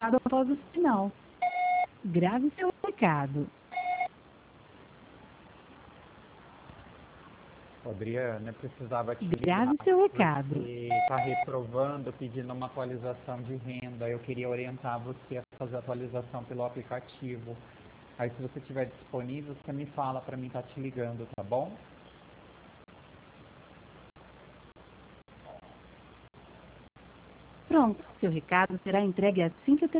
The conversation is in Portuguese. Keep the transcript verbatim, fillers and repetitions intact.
após o sinal. Grave seu recado. Adriana, eu precisava te Grave ligar seu recado. porque está reprovando, pedindo uma atualização de renda. Eu queria orientar você a fazer a atualização pelo aplicativo. Aí, se você estiver disponível, você me fala para mim estar te ligando, tá bom? Pronto, seu recado será entregue assim que o